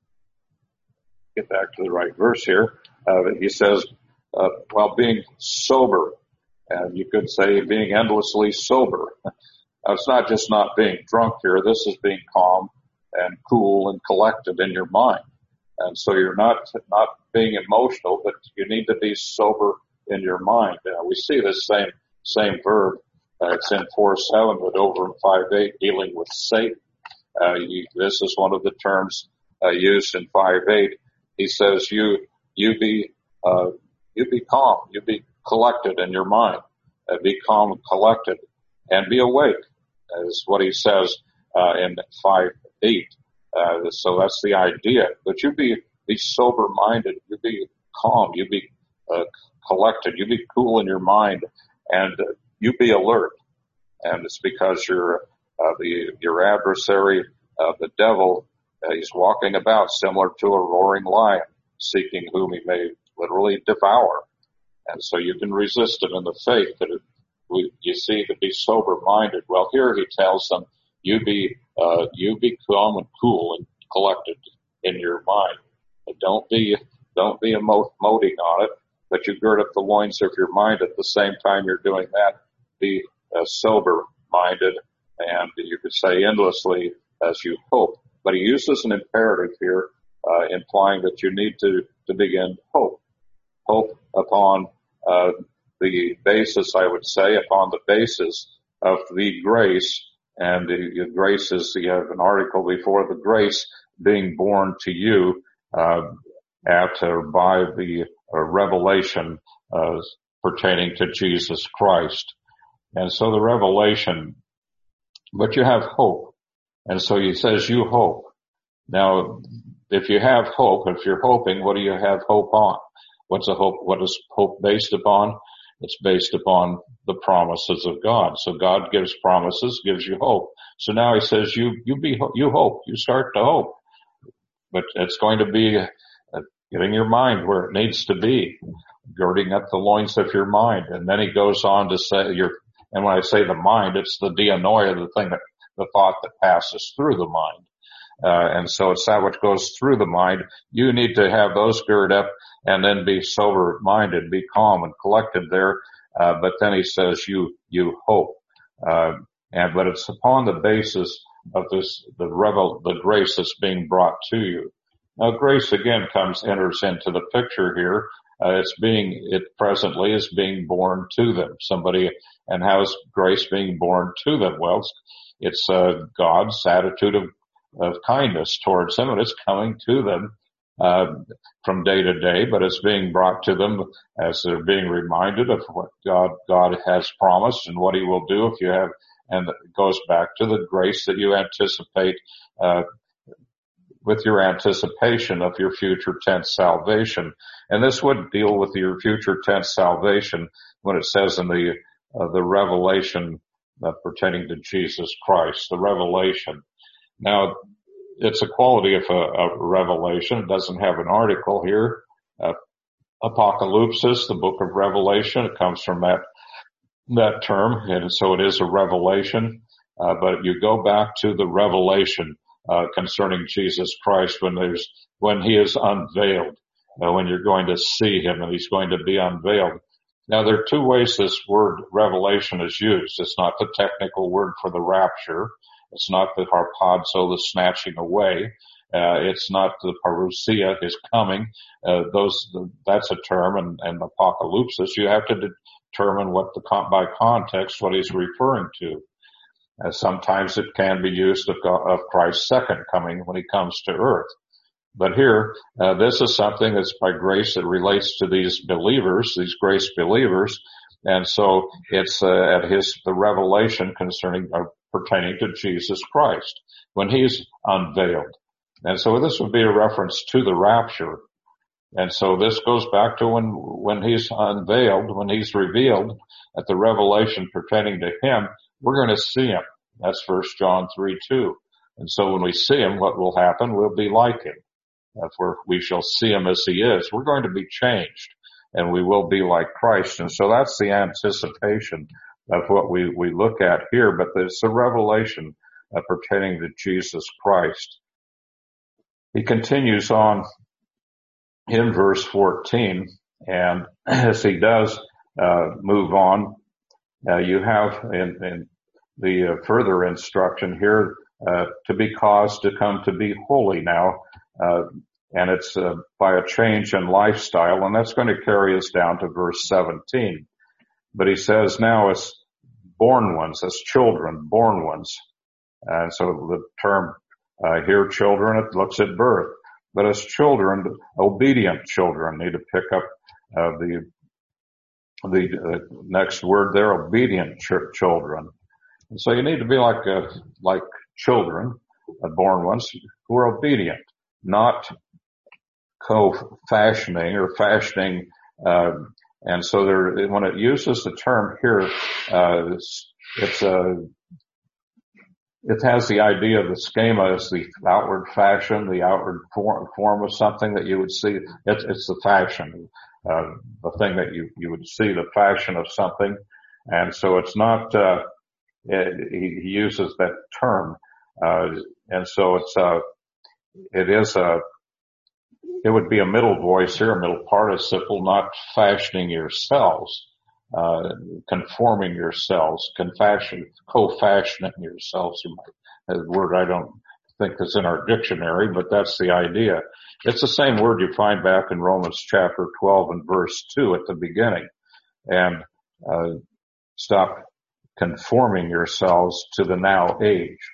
get back to the right verse here. Uh, he says, uh, while being sober, and you could say being endlessly sober. Now, it's not just not being drunk here. This is being calm and cool and collected in your mind. And so you're not, not being emotional, but you need to be sober in your mind. Uh, we see this same, same verb. Uh, it's in four seven, but over in five eight, dealing with Satan. Uh, you, this is one of the terms uh, used in five eight. He says, you, you be, uh, you be calm, you be collected in your mind, uh, be calm and collected, and be awake, is what he says, uh, in five eight. Uh, so that's the idea. But you be, be sober minded, you be calm, you be, uh, collected, you be cool in your mind, and uh, you be alert. And it's because you're, uh, the, your adversary, uh, the devil, uh, he's walking about similar to a roaring lion, seeking whom he may literally devour. And so you can resist him in the faith that it, we, you see, to be sober minded. Well, here he tells them, you be, uh, you be calm and cool and collected in your mind. But don't be, don't be emo- emoting on it, but you gird up the loins of your mind at the same time you're doing that. Be uh, sober minded, and you could say endlessly as you hope. But he uses an imperative here, uh, implying that you need to, to begin hope. Hope upon, uh, the basis, I would say, upon the basis of the grace. And the, the grace is, you have an article before, the grace being born to you, uh, at or by the uh, revelation, uh, pertaining to Jesus Christ. And so the revelation, but you have hope. And so he says you hope. Now, if you have hope, if you're hoping, what do you have hope on? What's a hope? What is hope based upon? It's based upon the promises of God. So God gives promises, gives you hope. So now he says you, you be, you hope, you start to hope. But it's going to be uh, getting your mind where it needs to be, girding up the loins of your mind. And then he goes on to say your, and when I say the mind, it's the dianoia, the thing that, the thought that passes through the mind. Uh, and so it's that which goes through the mind. You need to have those girded up and then be sober minded, be calm and collected there. Uh, but then he says you, you hope. Uh, and, but it's upon the basis of this, the revel, the grace that's being brought to you. Now grace again comes, enters into the picture here. Uh, it's being, it presently is being born to them. Somebody, and how's grace being born to them? Well, it's, it's uh, God's attitude of, of kindness towards them, and it's coming to them, uh, from day to day, but it's being brought to them as they're being reminded of what God, God has promised and what he will do if you have, and it goes back to the grace that you anticipate, uh, with your anticipation of your future tense salvation. And this would deal with your future tense salvation when it says in the, uh, the revelation uh, pertaining to Jesus Christ, the revelation. Now, it's a quality of a, a revelation. It doesn't have an article here. Uh, apocalypsis, the book of Revelation, it comes from that, that term. And so it is a revelation. Uh, but you go back to the revelation, uh, concerning Jesus Christ when there's, when he is unveiled, uh, when you're going to see him and he's going to be unveiled. Now there are two ways this word revelation is used. It's not the technical word for the rapture. It's not the harpazo, the snatching away. Uh, it's not the parousia, his coming. Uh, those, that's a term, and, and apocalypsis. You have to determine what the, by context, what he's referring to. Uh, sometimes it can be used of, of Christ's second coming when he comes to earth. But here, uh, this is something that's by grace that relates to these believers, these grace believers. And so it's, uh, at his, the revelation concerning, uh, pertaining to Jesus Christ when he's unveiled. And so this would be a reference to the rapture. And so this goes back to when, when he's unveiled, when he's revealed at the revelation pertaining to him, we're going to see him. That's First John three two. And so when we see him, what will happen? We'll be like him. If we're, we shall see him as he is. We're going to be changed and we will be like Christ. And so that's the anticipation of what we, we look at here, but it's a revelation uh, pertaining to Jesus Christ. He continues on in verse fourteen, and as he does uh, move on, uh, you have in, in the uh, further instruction here uh, to be caused to come to be holy now, uh, and it's uh, by a change in lifestyle, and that's going to carry us down to verse seventeen. But he says now as born ones, as children, born ones. And so the term Uh, here, children, it looks at birth. But as children, obedient children, need to pick up uh, the the uh, next word there, obedient ch- children. And so you need to be like uh, like children, uh, born ones, who are obedient, not co-fashioning or fashioning. Uh, and so there, when it uses the term here, uh, it's, it's a It has the idea of the schema as the outward fashion, the outward form, form of something that you would see. It's, it's the fashion, uh, the thing that you, you would see, the fashion of something. And so it's not, uh, it, he, he uses that term. Uh, and so it's, uh, it is a, it would be a middle voice here, a middle participle, not fashioning yourselves. Uh, conforming yourselves, confashion, co-fashioning yourselves. A word I don't think is in our dictionary, but that's the idea. It's the same word you find back in Romans chapter twelve and verse two at the beginning. And, uh, stop conforming yourselves to the now age.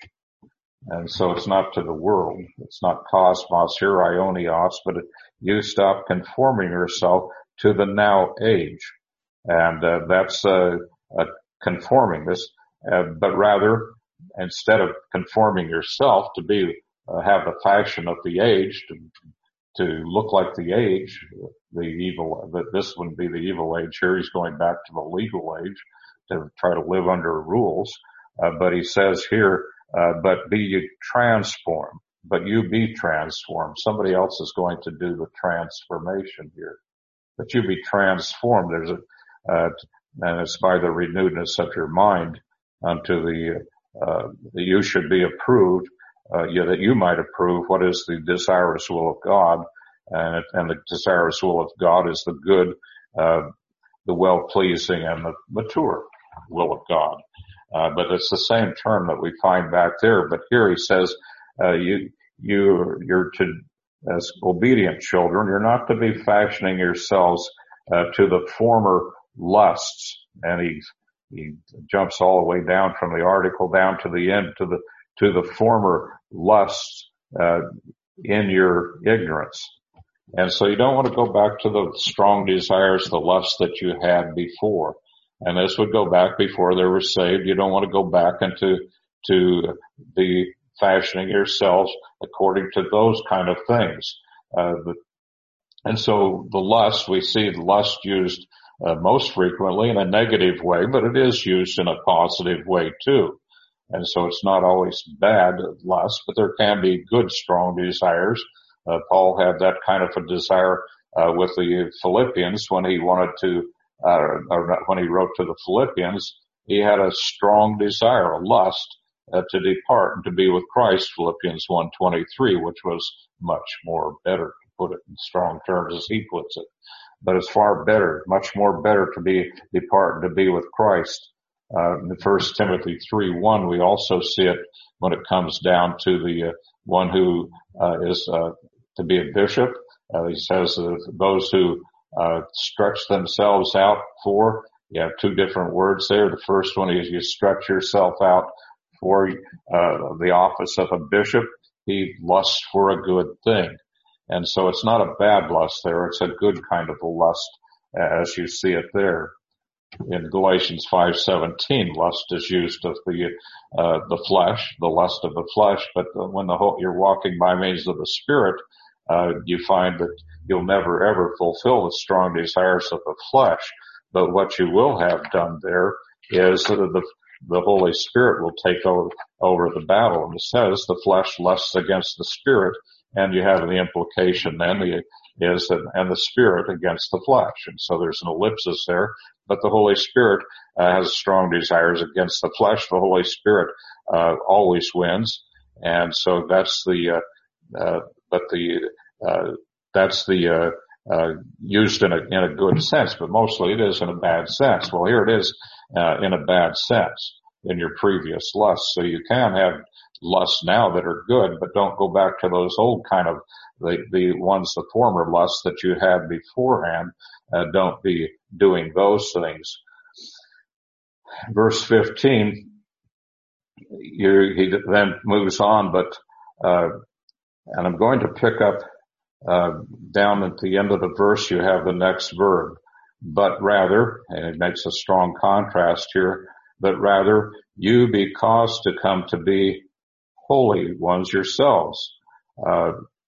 And so it's not to the world. It's not cosmos here, ionios, but you stop conforming yourself to the now age. And uh, that's uh, uh, conforming this, uh, but rather instead of conforming yourself to be uh, have the fashion of the age, to to look like the age, the evil. That this wouldn't be the evil age here. He's going back to the legal age to try to live under rules. Uh, but he says here, uh, but be you transformed. But you be transformed. Somebody else is going to do the transformation here. But you be transformed. There's a Uh, and it's by the renewedness of your mind unto the, uh, that you should be approved, uh, yeah, that you might approve what is the desirous will of God. And, it, and the desirous will of God is the good, uh, the well-pleasing and the mature will of God. Uh, but it's the same term that we find back there. But here he says, uh, you, you, you're to, as obedient children, you're not to be fashioning yourselves, uh, to the former lusts. And he, he jumps all the way down from the article down to the end to the, to the former lusts, uh, in your ignorance. And so you don't want to go back to the strong desires, the lusts that you had before. And this would go back before they were saved. You don't want to go back into, to the fashioning yourselves according to those kind of things. Uh, the, and so the lust, we see the lust used Uh, most frequently in a negative way, but it is used in a positive way too. And so it's not always bad lust, but there can be good, strong desires. Uh, Paul had that kind of a desire uh, with the Philippians when he wanted to, uh, or when he wrote to the Philippians, he had a strong desire, a lust uh, to depart and to be with Christ, Philippians one twenty-three, which was much more better, to put it in strong terms as he puts it. But it's far better, much more better to be depart and to be with Christ. Uh, in First Timothy three one, we also see it when it comes down to the uh, one who uh, is uh, to be a bishop. Uh, he says uh, those who uh, stretch themselves out for. You have two different words there. The first one is you stretch yourself out for uh, the office of a bishop. He lusts for a good thing. And so it's not a bad lust there. It's a good kind of a lust as you see it there. In Galatians five seventeen, lust is used of the, uh, the flesh, the lust of the flesh. But when the whole, you're walking by means of the Spirit, uh, you find that you'll never ever fulfill the strong desires of the flesh. But what you will have done there is that the, the Holy Spirit will take over, over the battle. And it says the flesh lusts against the Spirit. And you have the implication then is that, and the Spirit against the flesh. And so there's an ellipsis there, but the Holy Spirit uh, has strong desires against the flesh. The Holy Spirit, uh, always wins. And so that's the, uh, uh, but the, uh, that's the, uh, uh, used in a, in a good sense, but mostly it is in a bad sense. Well, here it is, uh, in a bad sense in your previous lusts. So you can have lusts now that are good, but don't go back to those old kind of the the ones, the former lusts that you had beforehand. Uh, don't be doing those things. Verse fifteen, you, he then moves on, but uh, and I'm going to pick up uh, down at the end of the verse. You have the next verb, but rather, and it makes a strong contrast here, but rather you be caused to come to be holy ones yourselves, uh,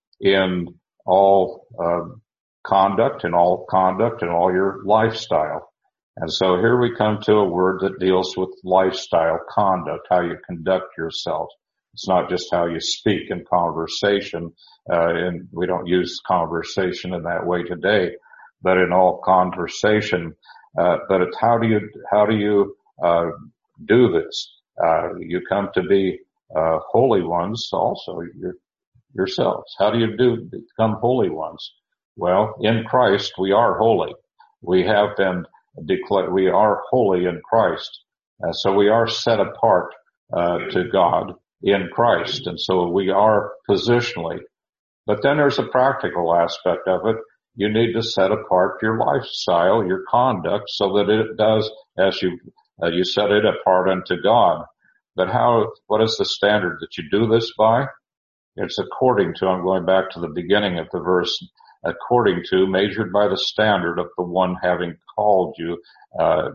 in all, uh, conduct, in all conduct, in all your lifestyle. And so here we come to a word that deals with lifestyle, conduct, how you conduct yourself. It's not just how you speak in conversation, uh, and we don't use conversation in that way today, but in all conversation, uh, but it's how do you, how do you, uh, do this? Uh, you come to be, uh, holy ones also your, yourselves. How do you do become holy ones? Well, in Christ, we are holy. We have been declared, we are holy in Christ. Uh, so we are set apart, uh, to God in Christ. And so we are positionally. But then there's a practical aspect of it. You need to set apart your lifestyle, your conduct, so that it does, as you, uh, you set it apart unto God. But how, what is the standard that you do this by? It's according to, I'm going back to the beginning of the verse, according to, measured by the standard of the one having called you, uh,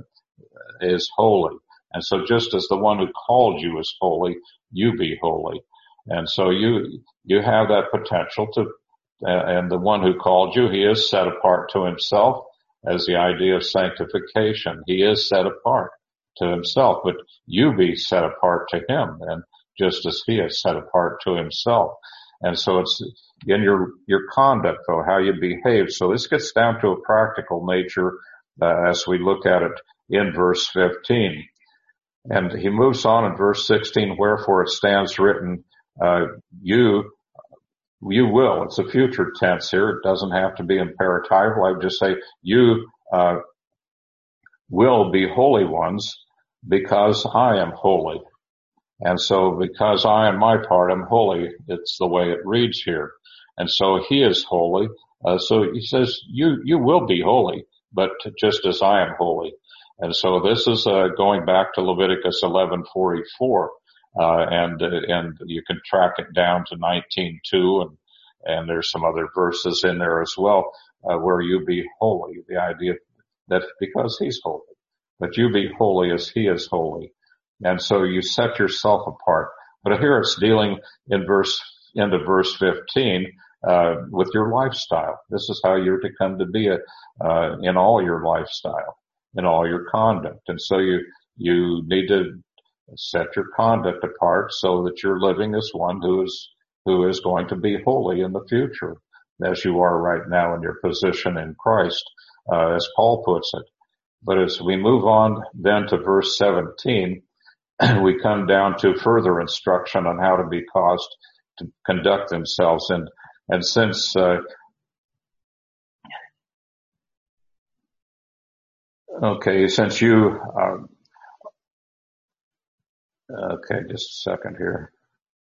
is holy. And so just as the one who called you is holy, you be holy. And so you, you have that potential to, uh, and the one who called you, he is set apart to himself, as the idea of sanctification. He is set apart to himself, but you be set apart to him, and just as he is set apart to himself. And so it's in your, your conduct, though, how you behave. So this gets down to a practical nature, uh, as we look at it in verse fifteen. And he moves on in verse sixteen, wherefore it stands written, uh, you, you will. It's a future tense here. It doesn't have to be imperatival. I would just say you, uh, will be holy ones because I am holy. And so because I, on my part, am holy, it's the way it reads here. And so he is holy. Uh, so he says, you, you will be holy, but just as I am holy. And so this is, uh, going back to Leviticus eleven forty-four, uh, and, uh, and you can track it down to nineteen two, and, and there's some other verses in there as well, uh, where you be holy. The idea that because he's holy, but you be holy as he is holy. And so you set yourself apart. But here it's dealing in verse, into verse fifteen, uh, with your lifestyle. This is how you're to come to be, a, uh, in all your lifestyle, in all your conduct. And so you, you need to set your conduct apart so that you're living as one who is, who is going to be holy in the future, as you are right now in your position in Christ, uh, as Paul puts it. But as we move on then to verse seventeen, we come down to further instruction on how to be caused to conduct themselves. And, and since, uh, okay, since you, uh, okay, just a second here.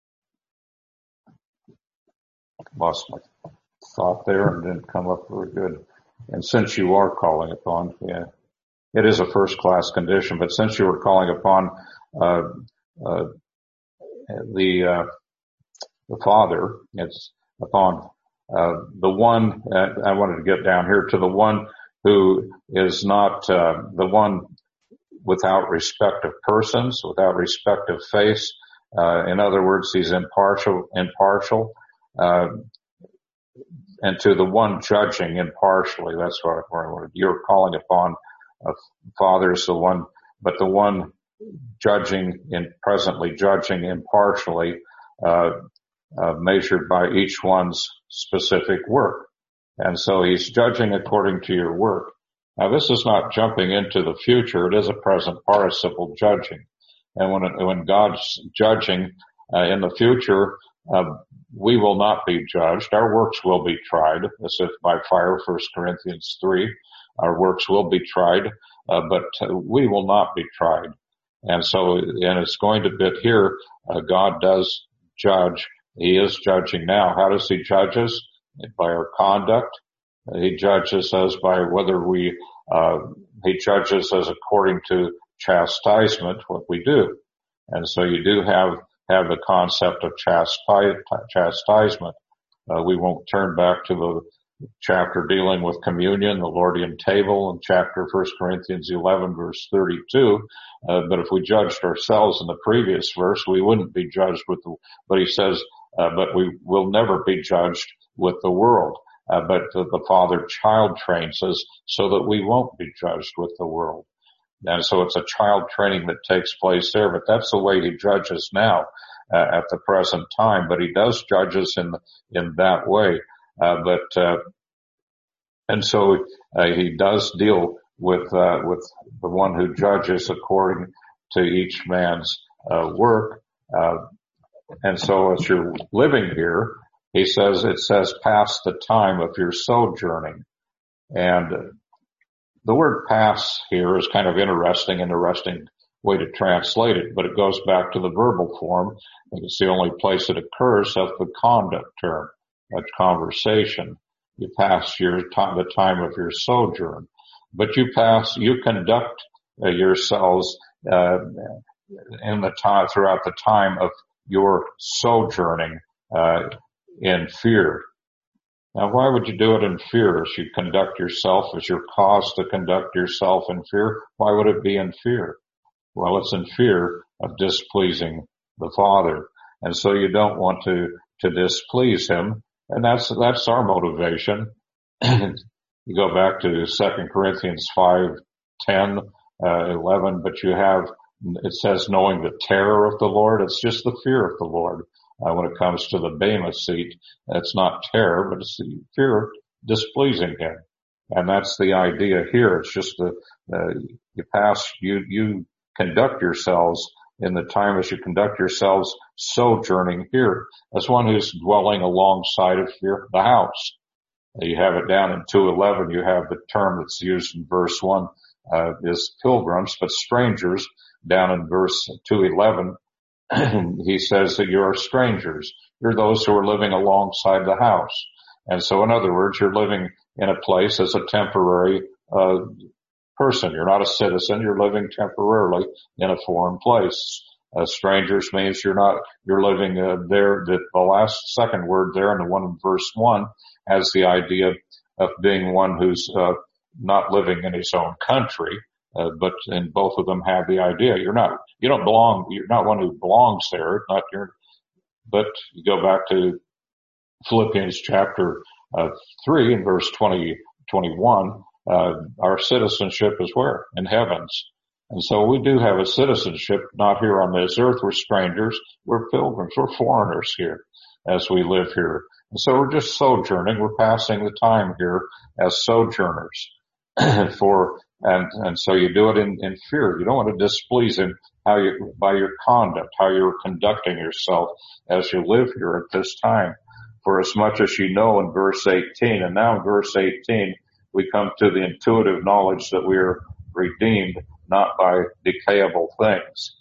Lost my thought there and didn't come up very good. And since you are calling upon, yeah, it is a first class condition, but since you were calling upon, uh, uh, the, uh, the Father, it's upon, uh, the one, uh, I wanted to get down here to the one who is not, uh, the one without respect of persons, without respect of face. Uh, in other words, he's impartial, impartial, uh, and to the one judging impartially. That's what you're calling upon. Uh, Father's the one, but the one judging in presently judging impartially, uh, uh, measured by each one's specific work. And so he's judging according to your work. Now this is not jumping into the future. It is a present participle judging. And when, when God's judging, uh, in the future, uh, we will not be judged. Our works will be tried, as if by fire, First Corinthians three. Our works will be tried, uh, but uh, we will not be tried. And so, and it's going to be here, uh, God does judge. He is judging now. How does he judge us? By our conduct. He judges us by whether we, uh, he judges us according to chastisement, what we do. And so you do have have the concept of chastisement. Uh, we won't turn back to the chapter dealing with communion, the Lordian table, and chapter First Corinthians eleven, verse thirty-two. Uh, but if we judged ourselves in the previous verse, we wouldn't be judged with the, but he says, uh, but we will never be judged with the world. Uh, but the, the father-child trains us so that we won't be judged with the world. And so it's a child training that takes place there, but that's the way he judges now, uh, at the present time. But he does judge us in, in that way. Uh, but, uh, and so, uh, he does deal with, uh, with the one who judges according to each man's, uh, work. Uh, and so as you're living here, he says, it says, pass the time of your sojourning. And the word pass here is kind of interesting, interesting way to translate it, but it goes back to the verbal form. I think it's the only place it occurs of the conduct term, a conversation. You pass your time, the time of your sojourn, but you pass, you conduct uh, yourselves, uh, in the time, throughout the time of your sojourning, uh, in fear. Now, why would you do it in fear? As you conduct yourself, as your cause to conduct yourself in fear, why would it be in fear? Well, it's in fear of displeasing the Father. And so you don't want to, to displease him. And that's, that's our motivation. You go back to Second Corinthians five, ten, uh, eleven, but you have, it says knowing the terror of the Lord. It's just the fear of the Lord. Uh, when it comes to the Bema seat, it's not terror, but it's the fear of displeasing him. And that's the idea here. It's just the, uh, you pass, you, you conduct yourselves in the time as you conduct yourselves sojourning here as one who's dwelling alongside of your, the house. You have it down in two eleven. You have the term that's used in verse one, uh, is pilgrims, but strangers down in verse two eleven. He says that you're strangers. You're those who are living alongside the house. And so in other words, you're living in a place as a temporary, uh, person. You're not a citizen. You're living temporarily in a foreign place. Uh, strangers means you're not, you're living, uh, there. The, the last second word there in the one in verse one has the idea of being one who's, uh, not living in his own country. Uh, but, and both of them have the idea. You're not, you don't belong, you're not one who belongs there, not your, but you go back to Philippians chapter, uh, three and verse twenty, twenty-one, uh, our citizenship is where? In heavens. And so we do have a citizenship, not here on this earth. We're strangers. We're pilgrims. We're foreigners here as we live here. And so we're just sojourning. We're passing the time here as sojourners for, And, and so you do it in, in fear. You don't want to displease him how you, by your conduct, how you're conducting yourself as you live here at this time. For as much as you know in verse eighteen, and now in verse eighteen, we come to the intuitive knowledge that we are redeemed not by decayable things.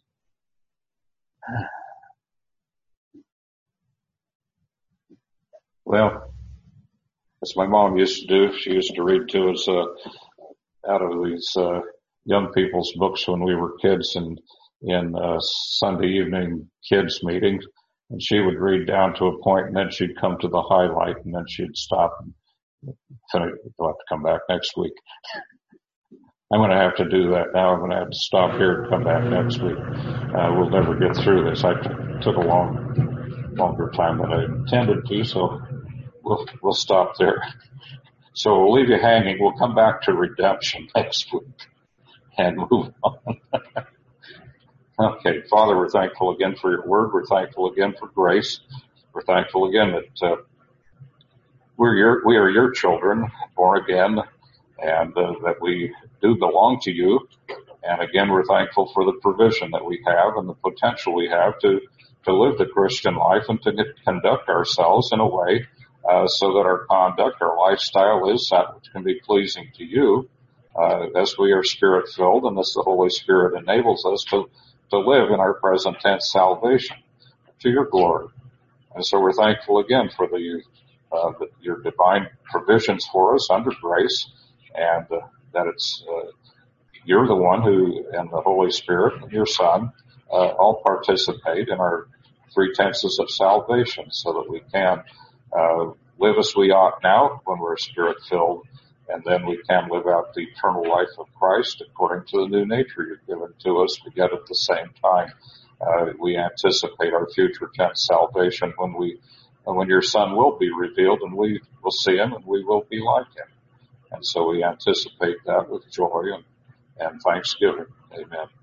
Well, as my mom used to do, she used to read to us, uh, out of these, uh, young people's books when we were kids and in, uh, Sunday evening kids meetings. And she would read down to a point and then she'd come to the highlight and then she'd stop and finish. We'll have to come back next week. I'm going to have to do that now. I'm going to have to stop here and come back next week. Uh, we'll never get through this. I t- took a long, longer time than I intended to, so we'll, we'll stop there. So we'll leave you hanging. We'll come back to redemption next week and move on. Okay, Father, we're thankful again for your word. We're thankful again for grace. We're thankful again that uh, we're your, we are your children, born again, and uh, that we do belong to you. And again, we're thankful for the provision that we have and the potential we have to to live the Christian life and to get, conduct ourselves in a way uh, so that our conduct, our lifestyle is that which can be pleasing to you uh, as we are Spirit-filled, and as the Holy Spirit enables us to to live in our present tense salvation to your glory. And so we're thankful again for the, uh, the your divine provisions for us under grace, and uh, that it's uh, you're the one who, and the Holy Spirit and your Son, uh, all participate in our three tenses of salvation so that we can uh, live as we ought now when we're Spirit-filled, and then we can live out the eternal life of Christ according to the new nature you've given to us. We get at the same time. Uh, we anticipate our future tense salvation when we, when your Son will be revealed, and we will see him and we will be like him. And so we anticipate that with joy and, and thanksgiving. Amen.